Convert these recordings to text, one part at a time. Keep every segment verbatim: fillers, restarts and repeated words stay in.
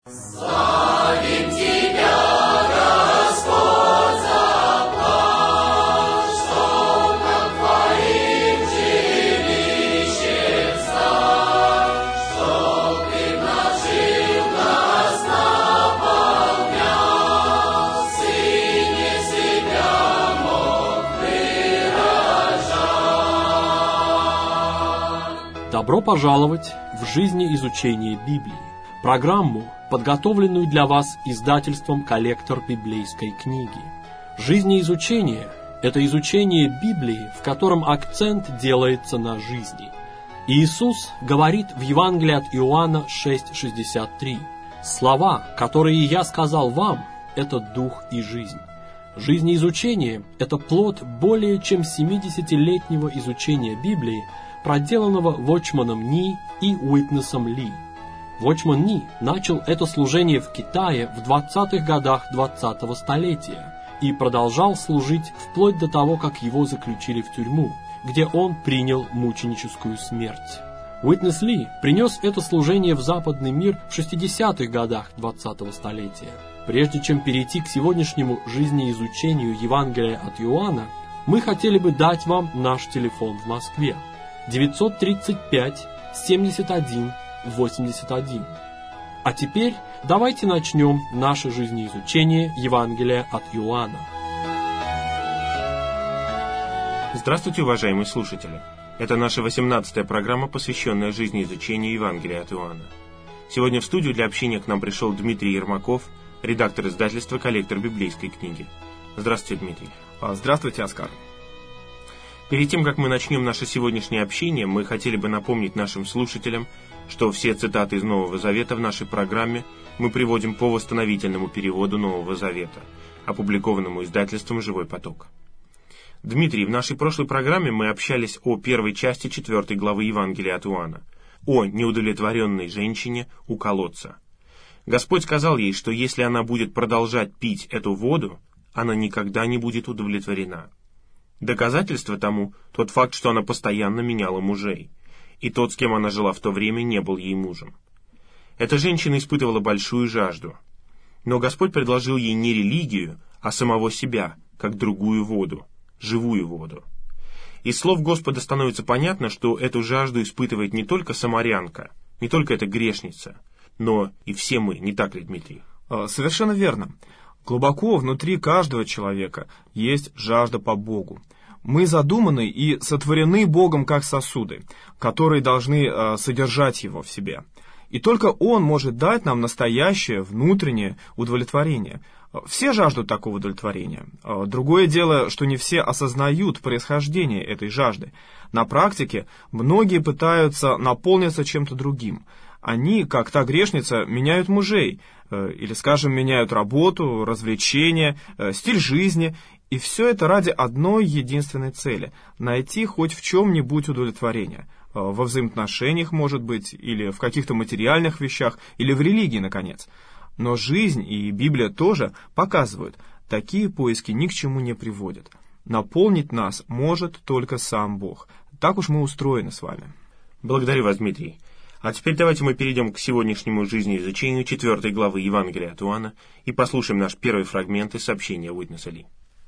Славим Тебя, Господь, за план, что над Твоим жилищем стать, чтоб Ты нажил нас, наполнял, Сыне себя мог выражать. Добро пожаловать в жизнеизучение Библии, программу, подготовленную для вас издательством «Коллектор библейской книги». Жизнеизучение – это изучение Библии, в котором акцент делается на жизни. Иисус говорит в Евангелии от Иоанна шесть шестьдесят три: «Слова, которые я сказал вам, это дух и жизнь». Жизнеизучение – это плод более чем семидесятилетнего изучения Библии, проделанного Вотчманом Ни и Уитнесом Ли. Вотчман Ни начал это служение в Китае в двадцатых годах двадцатого столетия и продолжал служить вплоть до того, как его заключили в тюрьму, где он принял мученическую смерть. Уитнес Ли принес это служение в западный мир в шестидесятых годах двадцатого столетия. Прежде чем перейти к сегодняшнему жизнеизучению Евангелия от Иоанна, мы хотели бы дать вам наш телефон в Москве: девятьсот тридцать пять семьдесят один восемьдесят один. А теперь давайте начнем наше жизнеизучение Евангелия от Иоанна. Здравствуйте, уважаемые слушатели! Это наша восемнадцатая программа, посвященная жизнеизучению Евангелия от Иоанна. Сегодня в студию для общения к нам пришел Дмитрий Ермаков, редактор издательства «Коллектор библейской книги». Здравствуйте, Дмитрий. Здравствуйте, Оскар. Перед тем, как мы начнем наше сегодняшнее общение, мы хотели бы напомнить нашим слушателям, что все цитаты из Нового Завета в нашей программе мы приводим по восстановительному переводу Нового Завета, опубликованному издательством «Живой поток». Дмитрий, в нашей прошлой программе мы общались о первой части четвертой главы Евангелия от Иоанна, о неудовлетворенной женщине у колодца. Господь сказал ей, что если она будет продолжать пить эту воду, она никогда не будет удовлетворена. Доказательство тому тот факт, что она постоянно меняла мужей, и тот, с кем она жила в то время, не был ей мужем. Эта женщина испытывала большую жажду, но Господь предложил ей не религию, а самого себя, как другую воду, живую воду. Из слов Господа становится понятно, что эту жажду испытывает не только самарянка, не только эта грешница, но и все мы, не так ли, Дмитрий? Совершенно верно. Глубоко внутри каждого человека есть жажда по Богу. Мы задуманы и сотворены Богом как сосуды, которые должны э, содержать Его в себе. И только Он может дать нам настоящее внутреннее удовлетворение. Все жаждут такого удовлетворения. Другое дело, что не все осознают происхождение этой жажды. На практике многие пытаются наполниться чем-то другим. Они, как та грешница, меняют мужей, или, скажем, меняют работу, развлечения, стиль жизни, и все это ради одной единственной цели – найти хоть в чем-нибудь удовлетворение. Во взаимоотношениях, может быть, или в каких-то материальных вещах, или в религии, наконец. Но жизнь и Библия тоже показывают, такие поиски ни к чему не приводят. Наполнить нас может только сам Бог. Так уж мы устроены с вами. Благодарю вас, Дмитрий. А теперь давайте мы перейдем к сегодняшнему жизнеизучению четвертой главы Евангелия от Иоанна и послушаем наш первый фрагмент из сообщения Уитнеса Ли.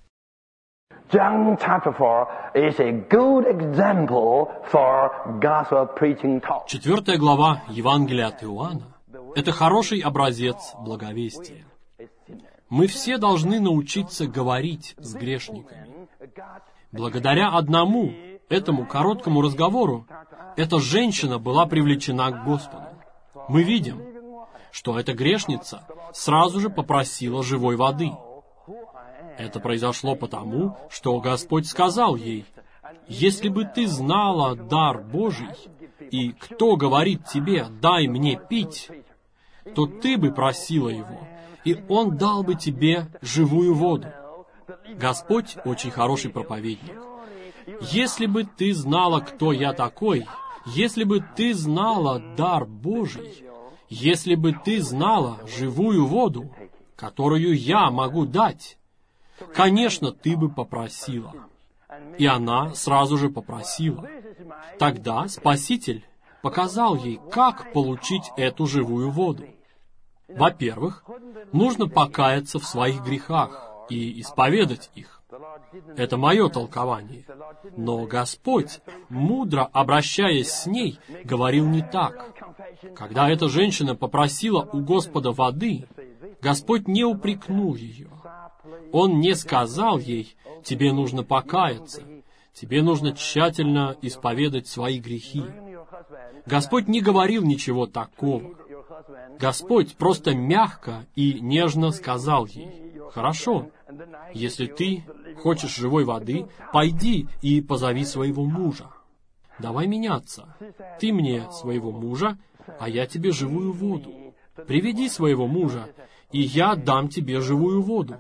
John chapter four is a good example for gospel preaching talk. Четвертая глава Евангелия от Иоанна – это хороший образец благовестия. Мы все должны научиться говорить с грешниками. Благодаря одному этому короткому разговору эта женщина была привлечена к Господу. Мы видим, что эта грешница сразу же попросила живой воды. Это произошло потому, что Господь сказал ей: «Если бы ты знала дар Божий, и кто говорит тебе, дай мне пить, то ты бы просила его, и он дал бы тебе живую воду». Господь очень хороший проповедник. Если бы ты знала, кто я такой, если бы ты знала дар Божий, если бы ты знала живую воду, которую я могу дать, конечно, ты бы попросила. И она сразу же попросила. Тогда Спаситель показал ей, как получить эту живую воду. Во-первых, нужно покаяться в своих грехах и исповедать их. Это мое толкование. Но Господь, мудро обращаясь с ней, говорил не так. Когда эта женщина попросила у Господа воды, Господь не упрекнул ее. Он не сказал ей: «Тебе нужно покаяться, тебе нужно тщательно исповедать свои грехи». Господь не говорил ничего такого. Господь просто мягко и нежно сказал ей: «Хорошо, если ты хочешь живой воды, пойди и позови своего мужа. Давай меняться. Ты мне своего мужа, а я тебе живую воду. Приведи своего мужа, и я дам тебе живую воду».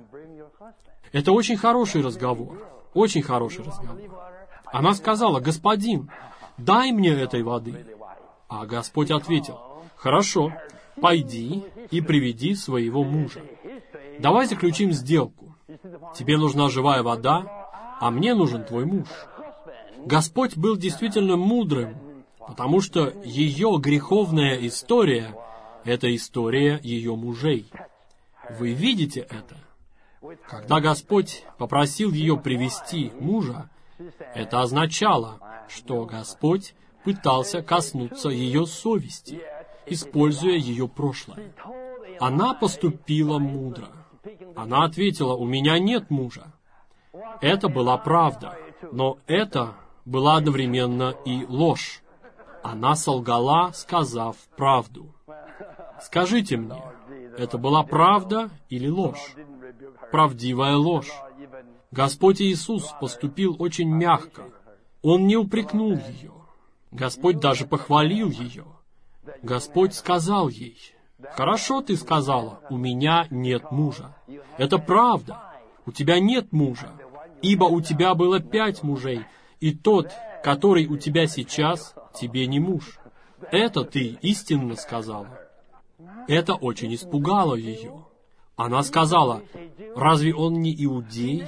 Это очень хороший разговор, очень хороший разговор. Она сказала: «Господин, дай мне этой воды». А Господь ответил: «Хорошо, пойди и приведи своего мужа. Давай заключим сделку. Тебе нужна живая вода, а мне нужен твой муж». Господь был действительно мудрым, потому что ее греховная история — это история ее мужей. Вы видите это? Когда Господь попросил ее привести мужа, это означало, что Господь пытался коснуться ее совести, используя ее прошлое. Она поступила мудро. Она ответила: «У меня нет мужа». Это была правда, но это была одновременно и ложь. Она солгала, сказав правду. Скажите мне, это была правда или ложь? Правдивая ложь. Господь Иисус поступил очень мягко. Он не упрекнул ее. Господь даже похвалил ее. Господь сказал ей: «Хорошо ты сказала, у меня нет мужа». Это правда. У тебя нет мужа, ибо у тебя было пять мужей, и тот, который у тебя сейчас, тебе не муж. Это ты истинно сказала. Это очень испугало ее. Она сказала: «Разве он не иудей?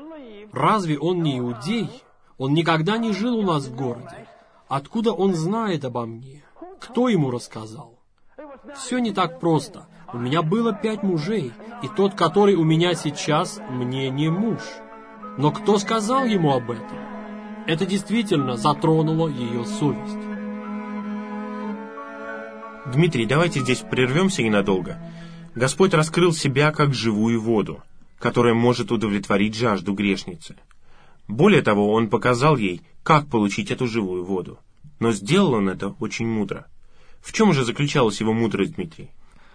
Разве он не иудей? Он никогда не жил у нас в городе. Откуда он знает обо мне? Кто ему рассказал?» Все не так просто. У меня было пять мужей, и тот, который у меня сейчас, мне не муж. Но кто сказал ему об этом? Это действительно затронуло ее совесть. Дмитрий, давайте здесь прервемся ненадолго. Господь раскрыл себя как живую воду, которая может удовлетворить жажду грешницы. Более того, Он показал ей, как получить эту живую воду. Но сделал Он это очень мудро. В чем же заключалась его мудрость, Дмитрий?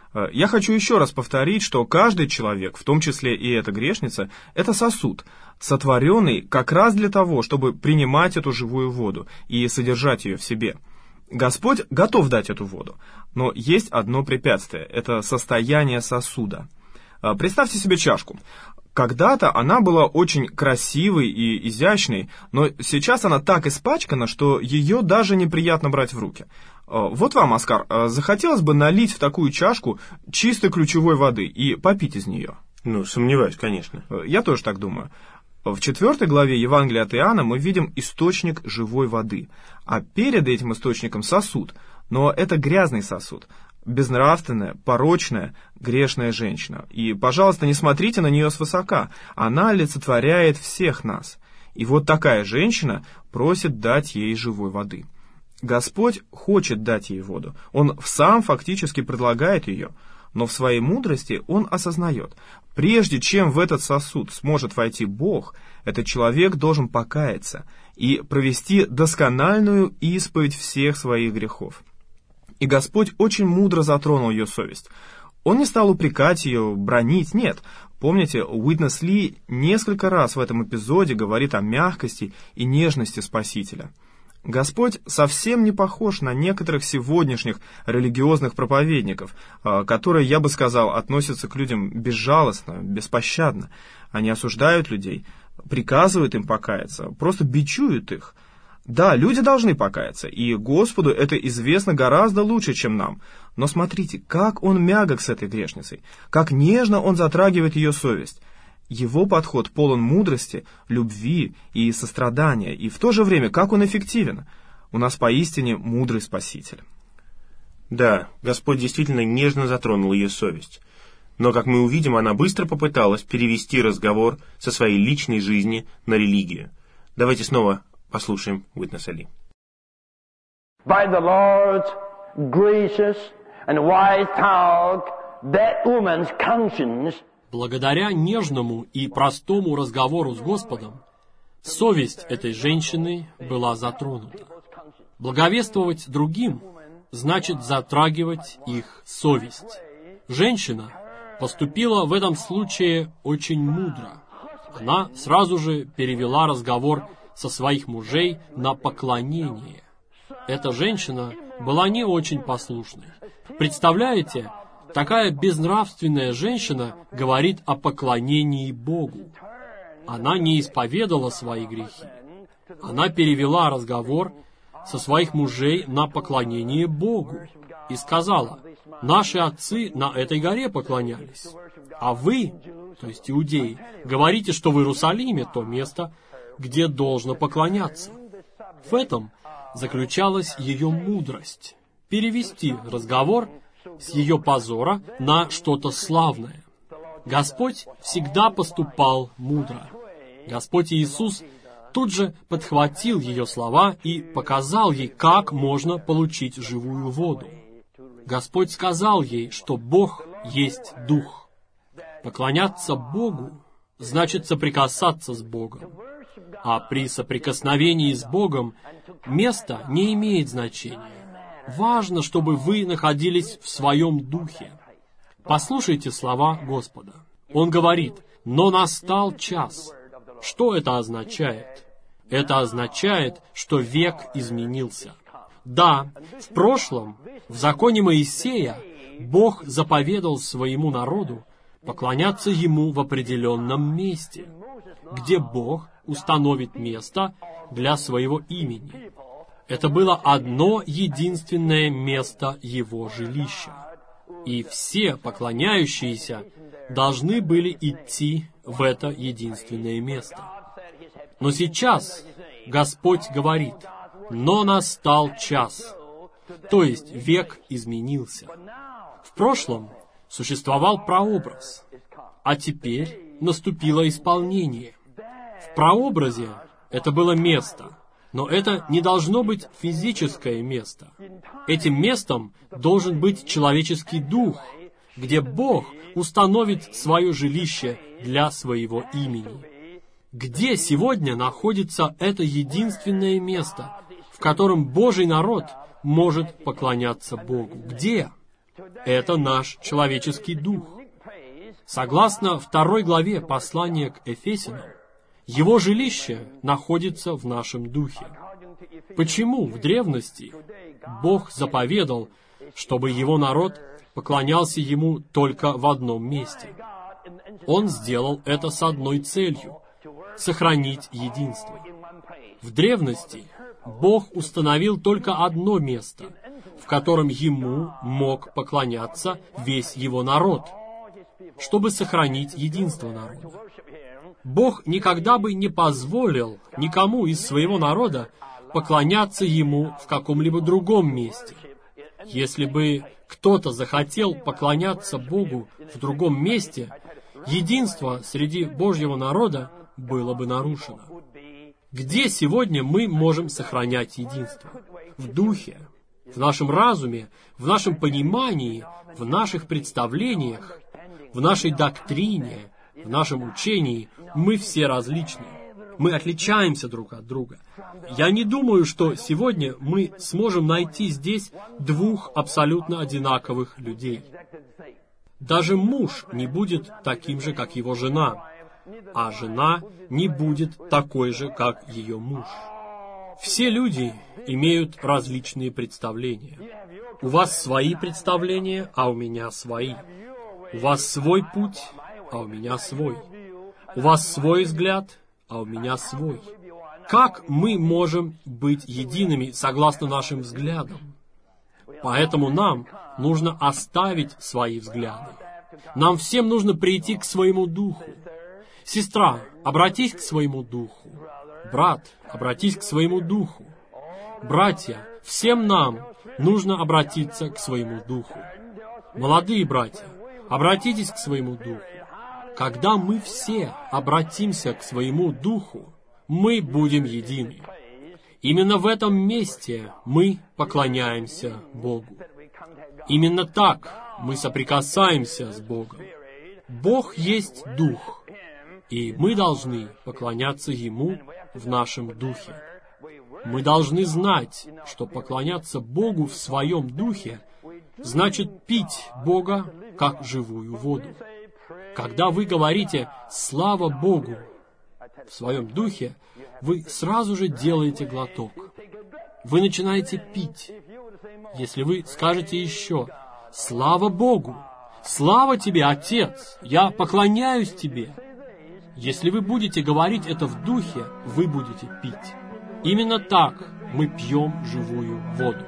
Я хочу еще раз повторить, что каждый человек, в том числе и эта грешница, это сосуд, сотворенный как раз для того, чтобы принимать эту живую воду и содержать ее в себе. Господь готов дать эту воду, но есть одно препятствие – это состояние сосуда. Представьте себе чашку. Когда-то она была очень красивой и изящной, но сейчас она так испачкана, что ее даже неприятно брать в руки. Вот вам, Оскар, захотелось бы налить в такую чашку чистой ключевой воды и попить из нее? Ну, сомневаюсь, конечно. Я тоже так думаю. В четвертой главе Евангелия от Иоанна мы видим источник живой воды, а перед этим источником сосуд, но это грязный сосуд, безнравственная, порочная, грешная женщина. И, пожалуйста, не смотрите на нее свысока, она олицетворяет всех нас. И вот такая женщина просит дать ей живой воды. Господь хочет дать ей воду, Он сам фактически предлагает ее, но в своей мудрости Он осознает, прежде чем в этот сосуд сможет войти Бог, этот человек должен покаяться и провести доскональную исповедь всех своих грехов. И Господь очень мудро затронул ее совесть. Он не стал упрекать ее, бранить, нет. Помните, Уитнес Ли несколько раз в этом эпизоде говорит о мягкости и нежности Спасителя. Господь совсем не похож на некоторых сегодняшних религиозных проповедников, которые, я бы сказал, относятся к людям безжалостно, беспощадно. Они осуждают людей, приказывают им покаяться, просто бичуют их. Да, люди должны покаяться, и Господу это известно гораздо лучше, чем нам. Но смотрите, как Он мягок с этой грешницей, как нежно Он затрагивает ее совесть. Его подход полон мудрости, любви и сострадания, и в то же время, как он эффективен. У нас поистине мудрый Спаситель. Да, Господь действительно нежно затронул ее совесть. Но, как мы увидим, она быстро попыталась перевести разговор со своей личной жизни на религию. Давайте снова послушаем Witness Lee. By the Lord's gracious and wise talk, that woman's conscience Благодаря нежному и простому разговору с Господом, совесть этой женщины была затронута. Благовествовать другим значит затрагивать их совесть. Женщина поступила в этом случае очень мудро. Она сразу же перевела разговор со своих мужей на поклонение. Эта женщина была не очень послушной. Представляете, такая безнравственная женщина говорит о поклонении Богу. Она не исповедала свои грехи. Она перевела разговор со своих мужей на поклонение Богу и сказала: «Наши отцы на этой горе поклонялись, а вы, то есть иудеи, говорите, что в Иерусалиме то место, где должно поклоняться». В этом заключалась ее мудрость — перевести разговор с ее позора на что-то славное. Господь всегда поступал мудро. Господь Иисус тут же подхватил ее слова и показал ей, как можно получить живую воду. Господь сказал ей, что Бог есть Дух. Поклоняться Богу значит соприкасаться с Богом. А при соприкосновении с Богом место не имеет значения. Важно, чтобы вы находились в своем духе. Послушайте слова Господа. Он говорит: «Но настал час». Что это означает? Это означает, что век изменился. Да, в прошлом, в законе Моисея, Бог заповедал своему народу поклоняться Ему в определенном месте, где Бог установит место для своего имени. Это было одно единственное место Его жилища. И все поклоняющиеся должны были идти в это единственное место. Но сейчас Господь говорит: «Но настал час», то есть век изменился. В прошлом существовал прообраз, а теперь наступило исполнение. В прообразе это было место, но это не должно быть физическое место. Этим местом должен быть человеческий дух, где Бог установит свое жилище для своего имени. Где сегодня находится это единственное место, в котором Божий народ может поклоняться Богу? Где? Это наш человеческий дух. Согласно второй главе послания к Ефесянам, его жилище находится в нашем духе. Почему в древности Бог заповедал, чтобы его народ поклонялся ему только в одном месте? Он сделал это с одной целью — сохранить единство. В древности Бог установил только одно место, в котором ему мог поклоняться весь его народ, чтобы сохранить единство народа. Бог никогда бы не позволил никому из своего народа поклоняться ему в каком-либо другом месте. Если бы кто-то захотел поклоняться Богу в другом месте, единство среди Божьего народа было бы нарушено. Где сегодня мы можем сохранять единство? В духе, в нашем разуме, в нашем понимании, в наших представлениях, в нашей доктрине, в нашем учении. Мы все различны. Мы отличаемся друг от друга. Я не думаю, что сегодня мы сможем найти здесь двух абсолютно одинаковых людей. Даже муж не будет таким же, как его жена, а жена не будет такой же, как ее муж. Все люди имеют различные представления. У вас свои представления, а у меня свои. У вас свой путь, а у меня свой. У вас свой взгляд, а у меня свой. Как мы можем быть едиными согласно нашим взглядам? Поэтому нам нужно оставить свои взгляды. Нам всем нужно прийти к своему духу. Сестра, обратись к своему духу. Брат, обратись к своему духу. Братья, Всем нам нужно обратиться к своему духу. Молодые братья, обратитесь к своему духу. Когда мы все обратимся к своему духу, мы будем едины. Именно в этом месте мы поклоняемся Богу. Именно так мы соприкасаемся с Богом. Бог есть Дух, и мы должны поклоняться Ему в нашем духе. Мы должны знать, что поклоняться Богу в своем духе значит пить Бога как живую воду. Когда вы говорите «Слава Богу» в своем духе, вы сразу же делаете глоток. Вы начинаете пить. Если вы скажете еще «Слава Богу», «Слава тебе, Отец, я поклоняюсь тебе», если вы будете говорить это в духе, вы будете пить. Именно так мы пьем живую воду.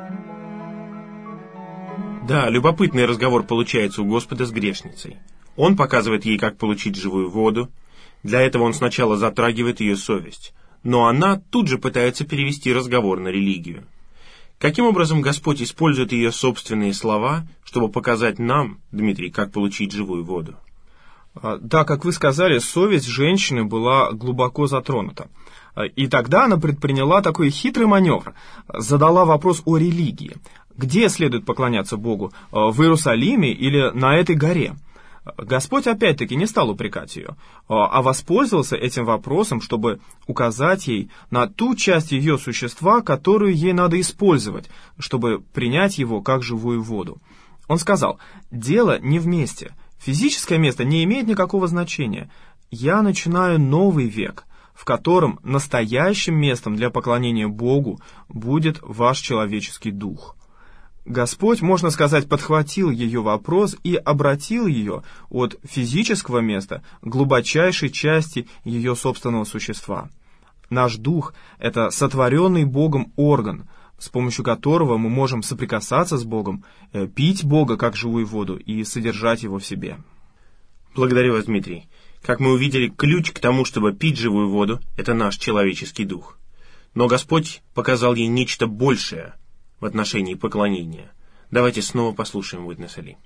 Да, любопытный разговор получается у Господа с грешницей. Он показывает ей, как получить живую воду. Для этого он сначала затрагивает ее совесть. Но она тут же пытается перевести разговор на религию. Каким образом Господь использует ее собственные слова, чтобы показать нам, Дмитрий, как получить живую воду? Да, как вы сказали, совесть женщины была глубоко затронута. И тогда она предприняла такой хитрый маневр, задала вопрос о религии. Где следует поклоняться Богу, в Иерусалиме или на этой горе? Господь опять-таки не стал упрекать ее, а воспользовался этим вопросом, чтобы указать ей на ту часть ее существа, которую ей надо использовать, чтобы принять его как живую воду. Он сказал: «Дело не в месте. Физическое место не имеет никакого значения. Я начинаю новый век, в котором настоящим местом для поклонения Богу будет ваш человеческий дух». Господь, можно сказать, подхватил ее вопрос и обратил ее от физического места к глубочайшей части ее собственного существа. Наш дух — это сотворенный Богом орган, с помощью которого мы можем соприкасаться с Богом, пить Бога как живую воду и содержать Его в себе. Благодарю вас, Дмитрий. Как мы увидели, ключ к тому, чтобы пить живую воду, это наш человеческий дух. Но Господь показал ей нечто большее в отношении поклонения. Давайте снова послушаем Уитнеса Ли.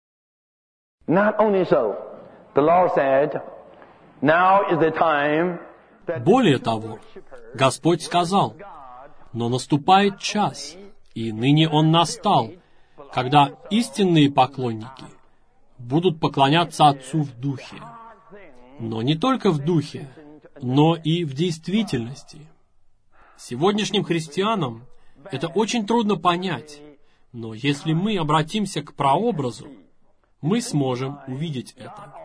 Not only so, the Lord said, now is the time that Более того, Господь сказал: «Но наступает час, и ныне он настал, когда истинные поклонники будут поклоняться Отцу в духе, но не только в духе, но и в действительности». Сегодняшним христианам это очень трудно понять, но если мы обратимся к прообразу, мы сможем увидеть это.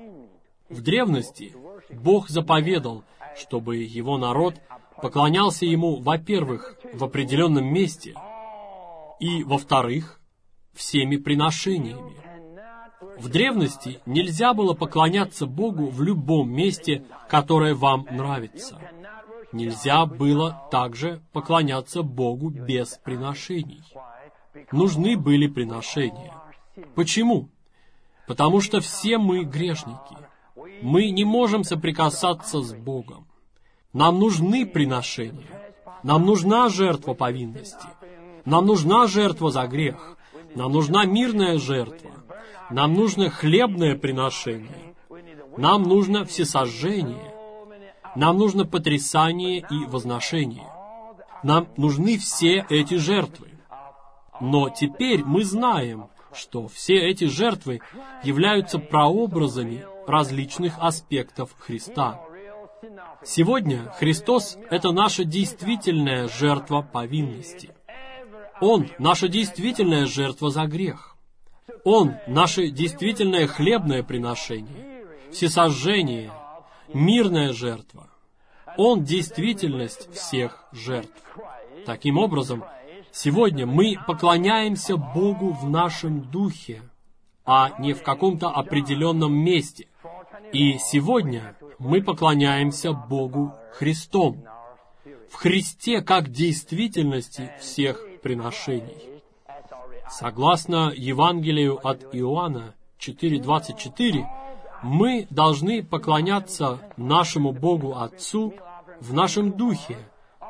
В древности Бог заповедал, чтобы Его народ поклонялся Ему, во-первых, в определенном месте, и, во-вторых, всеми приношениями. В древности нельзя было поклоняться Богу в любом месте, которое вам нравится. Нельзя было также поклоняться Богу без приношений. Нужны были приношения. Почему? Потому что все мы грешники. Мы не можем соприкасаться с Богом. Нам нужны приношения. Нам нужна жертва повинности. Нам нужна жертва за грех. Нам нужна мирная жертва. Нам нужно хлебное приношение. Нам нужно всесожжение. Нам нужно потрясание и возношение. Нам нужны все эти жертвы. Но теперь мы знаем, что все эти жертвы являются прообразами различных аспектов Христа. Сегодня Христос — это наша действительная жертва повинности. Он — наша действительная жертва за грех. Он — наше действительное хлебное приношение, всесожжение, мирная жертва. Он — действительность всех жертв. Таким образом, сегодня мы поклоняемся Богу в нашем духе, а не в каком-то определенном месте. И сегодня мы поклоняемся Богу Христом, в Христе как действительности всех приношений. Согласно Евангелию от Иоанна четыре двадцать четыре, мы должны поклоняться нашему Богу Отцу в нашем духе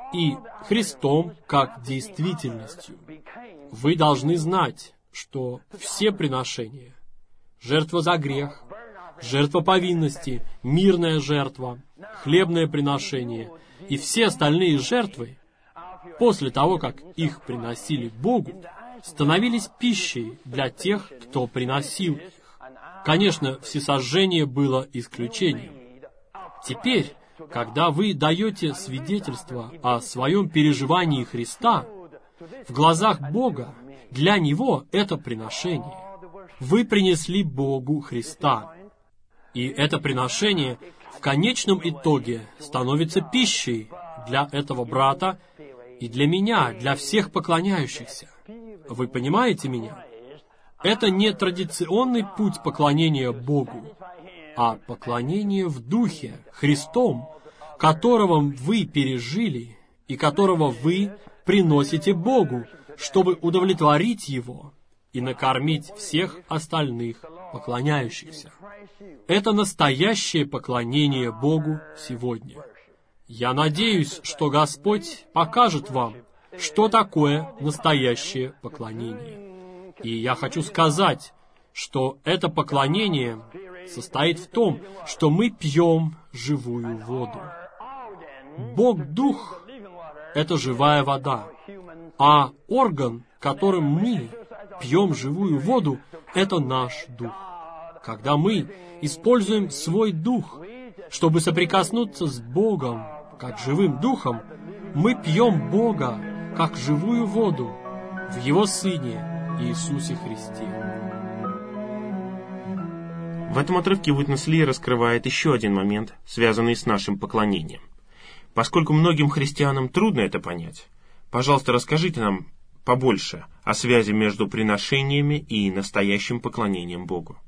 и Христом как действительностью. Вы должны знать, что все приношения, жертва за грех, жертва повинности, мирная жертва, хлебное приношение и все остальные жертвы, после того, как их приносили Богу, становились пищей для тех, кто приносил их. Конечно, всесожжение было исключением. Теперь, когда вы даете свидетельство о своем переживании Христа, в глазах Бога для Него это приношение. Вы принесли Богу Христа. И это приношение в конечном итоге становится пищей для этого брата и для меня, для всех поклоняющихся. Вы понимаете меня? Это не традиционный путь поклонения Богу, а поклонение в Духе, Христом, которого вы пережили и которого вы приносите Богу, чтобы удовлетворить Его и накормить всех остальных поклоняющихся. Это настоящее поклонение Богу сегодня. Я надеюсь, что Господь покажет вам, что такое настоящее поклонение. И я хочу сказать, что это поклонение состоит в том, что мы пьем живую воду. Бог-Дух — это живая вода, а орган, которым мы пьем живую воду, это наш дух. Когда мы используем свой дух, чтобы соприкоснуться с Богом, как живым духом, мы пьем Бога, как живую воду, в Его Сыне Иисусе Христе. В этом отрывке Уитнес Ли раскрывает еще один момент, связанный с нашим поклонением. Поскольку многим христианам трудно это понять, пожалуйста, расскажите нам побольше о связи между приношениями и настоящим поклонением Богу.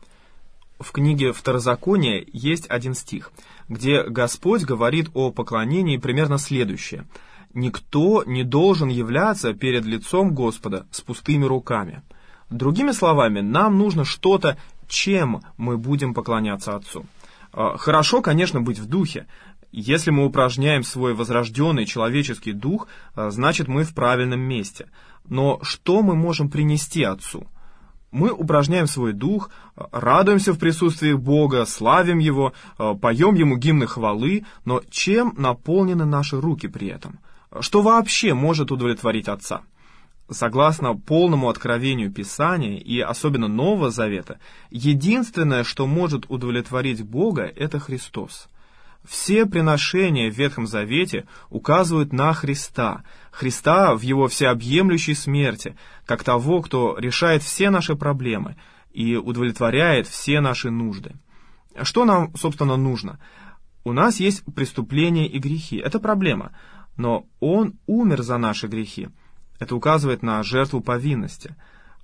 В книге Второзакония есть один стих, где Господь говорит о поклонении примерно следующее: «Никто не должен являться перед лицом Господа с пустыми руками». Другими словами, нам нужно что-то, чем мы будем поклоняться Отцу. Хорошо, конечно, быть в духе. Если мы упражняем свой возрожденный человеческий дух, значит, мы в правильном месте. Но что мы можем принести Отцу? Мы упражняем свой дух, радуемся в присутствии Бога, славим Его, поем Ему гимны хвалы, но чем наполнены наши руки при этом? Что вообще может удовлетворить Отца? Согласно полному откровению Писания и особенно Нового Завета, единственное, что может удовлетворить Бога, это Христос. Все приношения в Ветхом Завете указывают на Христа, Христа в Его всеобъемлющей смерти, как того, кто решает все наши проблемы и удовлетворяет все наши нужды. Что нам, собственно, нужно? У нас есть преступления и грехи, это проблема, но Он умер за наши грехи. Это указывает на жертву повинности.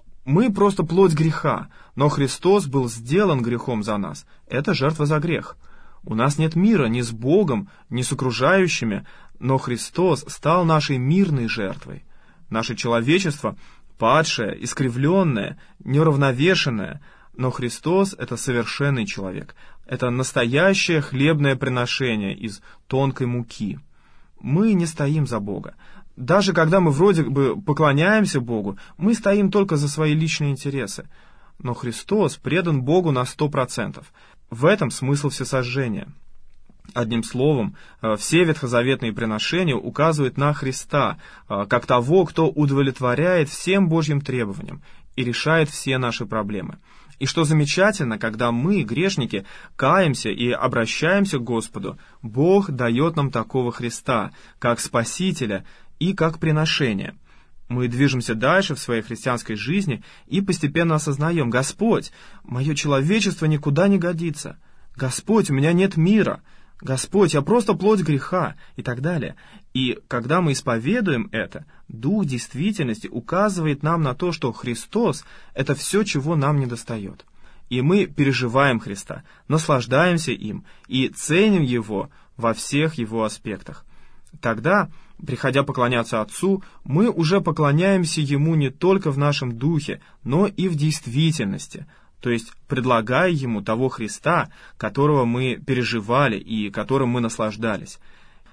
Мы просто плоть греха, но Христос был сделан грехом за нас. Это жертва за грех. У нас нет мира ни с Богом, ни с окружающими, но Христос стал нашей мирной жертвой. Наше человечество падшее, искривленное, неуравновешенное, но Христос — это совершенный человек. Это настоящее хлебное приношение из тонкой муки. Мы не стоим за Бога. Даже когда мы вроде бы поклоняемся Богу, мы стоим только за свои личные интересы. Но Христос предан Богу на сто процентов. В этом смысл всесожжения. Одним словом, все ветхозаветные приношения указывают на Христа, как того, кто удовлетворяет всем Божьим требованиям и решает все наши проблемы. И что замечательно, когда мы, грешники, каемся и обращаемся к Господу, Бог дает нам такого Христа, как Спасителя и как приношение. Мы движемся дальше в своей христианской жизни и постепенно осознаем: Господь, мое человечество никуда не годится. Господь, у меня нет мира. Господь, я просто плоть греха и так далее. И когда мы исповедуем это, Дух действительности указывает нам на то, что Христос — это все, чего нам недостает. И мы переживаем Христа, наслаждаемся им и ценим Его во всех Его аспектах. Тогда, приходя поклоняться Отцу, мы уже поклоняемся Ему не только в нашем духе, но и в действительности, то есть предлагая Ему того Христа, которого мы переживали и которым мы наслаждались.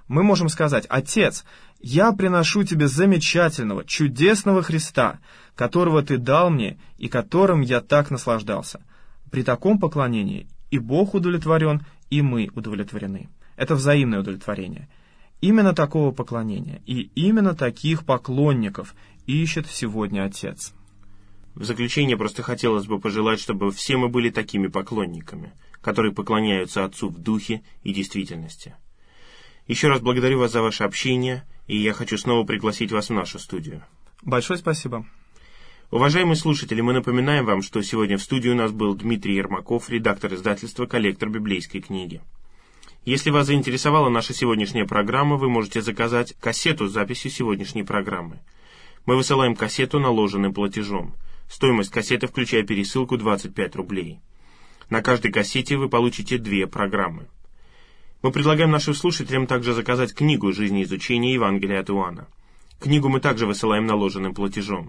Мы можем сказать: «Отец, я приношу тебе замечательного, чудесного Христа, которого ты дал мне и которым я так наслаждался». При таком поклонении и Бог удовлетворен, и мы удовлетворены. Это взаимное удовлетворение. Именно такого поклонения и именно таких поклонников ищет сегодня Отец. В заключение просто хотелось бы пожелать, чтобы все мы были такими поклонниками, которые поклоняются Отцу в духе и действительности. Еще раз благодарю вас за ваше общение, и я хочу снова пригласить вас в нашу студию. Большое спасибо. Уважаемые слушатели, мы напоминаем вам, что сегодня в студии у нас был Дмитрий Ермаков, редактор издательства «Коллектор библейской книги». Если вас заинтересовала наша сегодняшняя программа, вы можете заказать кассету с записью сегодняшней программы. Мы высылаем кассету наложенным платежом. Стоимость кассеты, включая пересылку, двадцать пять рублей. На каждой кассете вы получите две программы. Мы предлагаем нашим слушателям также заказать книгу «Жизнеизучение Евангелия от Иоанна». Книгу мы также высылаем наложенным платежом.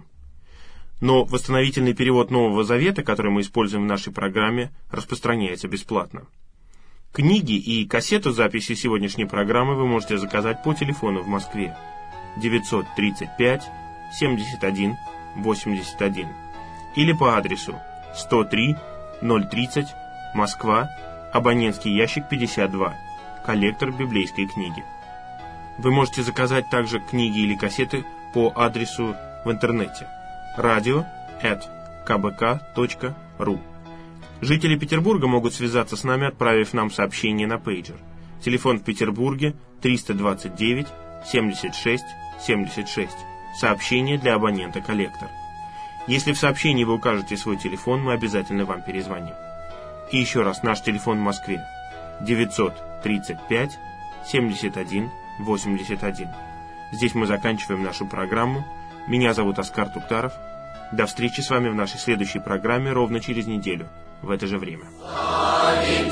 Но восстановительный перевод Нового Завета, который мы используем в нашей программе, распространяется бесплатно. Книги и кассету с записью сегодняшней программы вы можете заказать по телефону в Москве девятьсот тридцать пять семьдесят один восемьдесят один или по адресу сто три ноль тридцать Москва, абонентский ящик пятьдесят два, коллектор библейской книги. Вы можете заказать также книги или кассеты по адресу в интернете радио эт ка бэ ка точка ру. Жители Петербурга могут связаться с нами, отправив нам сообщение на пейджер. Телефон в Петербурге триста двадцать девять семьдесят шесть семьдесят шесть. Сообщение для абонента «Коллектор». Если в сообщении вы укажете свой телефон, мы обязательно вам перезвоним. И еще раз, наш телефон в Москве девятьсот тридцать пять семьдесят один восемьдесят один. Здесь мы заканчиваем нашу программу. Меня зовут Оскар Туктаров. До встречи с вами в нашей следующей программе ровно через неделю, в это же время. Славим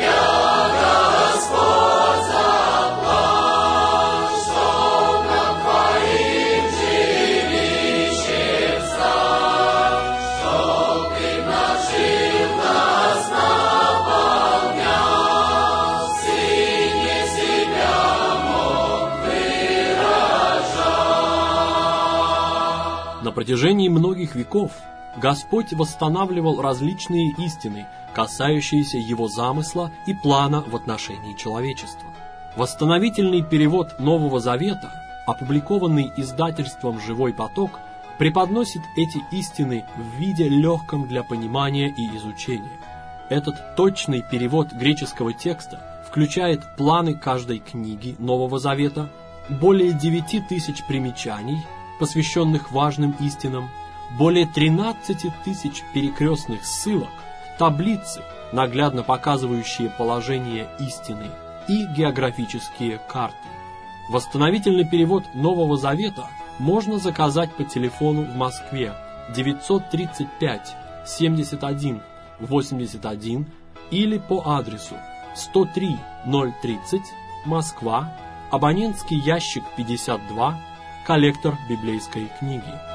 Тебя, Господь, за план, что над Твоим жилищем стать, чтоб Ты нажил нас, наполнял, Сыне себя мог выражать. На протяжении многих веков Господь восстанавливал различные истины, касающиеся Его замысла и плана в отношении человечества. Восстановительный перевод Нового Завета, опубликованный издательством «Живой поток», преподносит эти истины в виде легком для понимания и изучения. Этот точный перевод греческого текста включает планы каждой книги Нового Завета, более девяти тысяч примечаний, посвященных важным истинам, более тринадцати тысяч перекрестных ссылок, таблицы, наглядно показывающие положение истины, и географические карты. Восстановительный перевод Нового Завета можно заказать по телефону в Москве девятьсот тридцать пять семьдесят один восемьдесят один или по адресу сто три ноль тридцать Москва, абонентский ящик пятьдесят два, коллектор библейской книги.